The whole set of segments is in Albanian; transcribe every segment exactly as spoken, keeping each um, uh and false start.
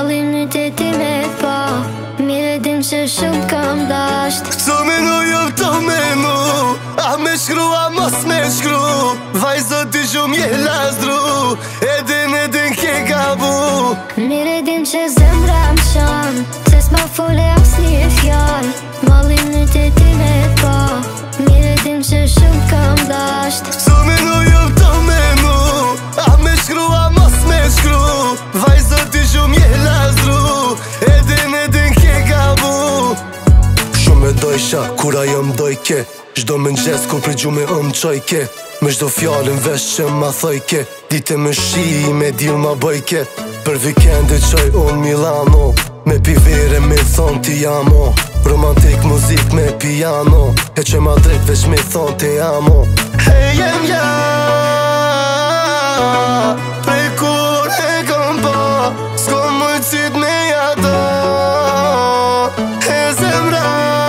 Malin në të ti me pa, mire dim që shumë kam dasht. Këto menu jo këto menu, a me shkru a mos me shkru, vajzo ti shumë je lasdru, edin edin ke gabu. Mire dim që zemra më shan, se s'ma fole as një fjall. Malin në të ti me pa, mire dim që shumë kam dasht. Këto menu jo këto menu, a me shkru a mos me shkru, vajzo ti shumë je lasdru, edin edin ke gabu. Shumë e dojsha, kura jo m'dojke, gjdo më n'gjes kur për gjume ëm qojke, me gjdo fjallin vesh që ma thojke, dite më shi me dil ma bojke. Për vikende qoj unë Milano, me pivere me thon ti jamo, romantik muzik me piano, e që ma drejt vesh me thon ti amo. Hey jem ja, prej kur e kom pa, s'ko mujtësit me jata. E zemra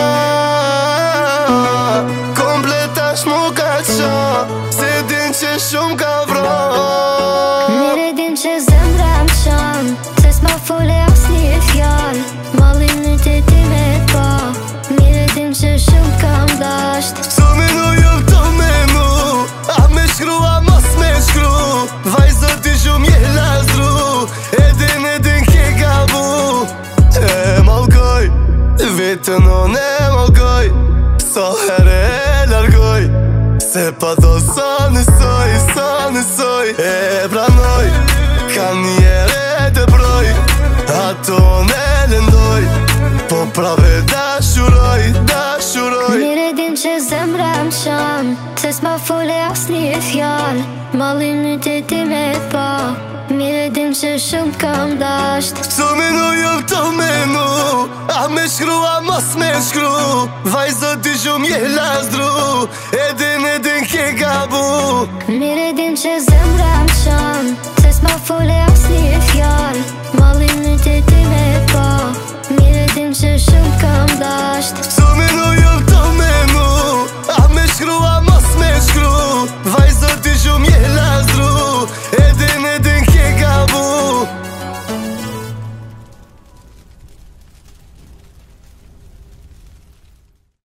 kompleta shmu ka qa, se din që shumë ka vra. Mire dim që zemra më shan, se s'ma fole as një fjall. Malin në të ti me pa, mire dim që shumë kam dasht. Këto menu jo këto menu, a me shkru a mos me shkru, vajzo ti shumë je lasdru, edin edin ke gabu. E malkoj, vetën on e malkoj, so herë e largoj, se pa do sa nësoj, sa nësoj. E pranoj, ka njere të broj, ato ne lëndoj, po prave dashuroj, dashuroj. Mire dim që zemra më shan, se s'ma fole as një fjall. Malin në të ti me pa, mire dim që shumë kam dasht. Këto menu jo këto menu, a me shkru a mos me shkru, vajzo ti shumë je lasdru, edin edin ke gabu. Mire dim që zemra më shan, se s'ma fole